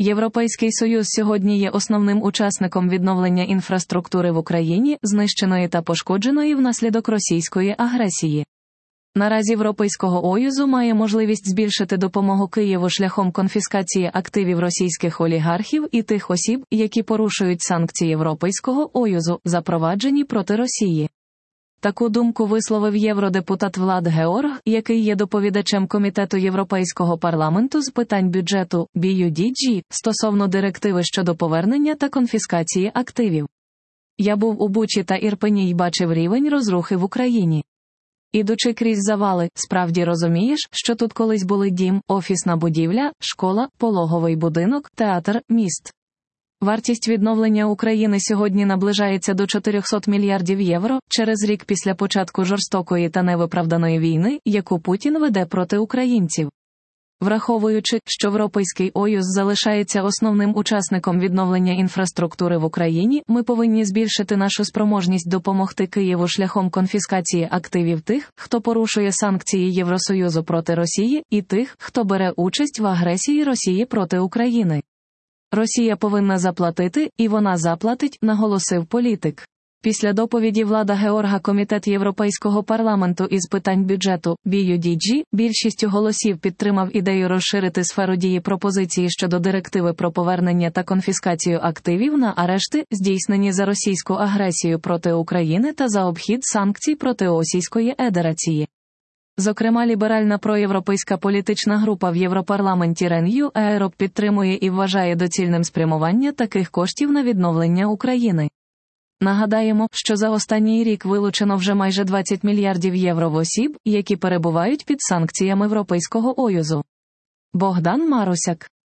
Європейський Союз сьогодні є основним учасником відновлення інфраструктури в Україні, знищеної та пошкодженої внаслідок російської агресії. Наразі Європейського Союзу має можливість збільшити допомогу Києву шляхом конфіскації активів російських олігархів і тих осіб, які порушують санкції Європейського Союзу, запроваджені проти Росії. Таку думку висловив євродепутат Влад Георг, який є доповідачем Комітету Європейського парламенту з питань бюджету BUDG, стосовно директиви щодо повернення та конфіскації активів. Я був у Бучі та Ірпені й бачив рівень розрухи в Україні. Ідучи крізь завали, справді розумієш, що тут колись були дім, офісна будівля, школа, пологовий будинок, театр, міст. Вартість відновлення України сьогодні наближається до 400 мільярдів євро, через рік після початку жорстокої та невиправданої війни, яку Путін веде проти українців. Враховуючи, що Європейський Союз залишається основним учасником відновлення інфраструктури в Україні, ми повинні збільшити нашу спроможність допомогти Києву шляхом конфіскації активів тих, хто порушує санкції Євросоюзу проти Росії, і тих, хто бере участь в агресії Росії проти України. Росія повинна заплатити, і вона заплатить, наголосив політик. Після доповіді Влада Георга Комітет Європейського парламенту із питань бюджету BUDG більшістю голосів підтримав ідею розширити сферу дії пропозиції щодо директиви про повернення та конфіскацію активів на арешти, здійснені за російську агресію проти України та за обхід санкцій проти Російської Федерації. Зокрема, ліберальна проєвропейська політична група в Європарламенті Renew Europe підтримує і вважає доцільним спрямування таких коштів на відновлення України. Нагадаємо, що за останній рік вилучено вже майже 20 мільярдів євро в осіб, які перебувають під санкціями Європейського Союзу. Богдан Марусяк.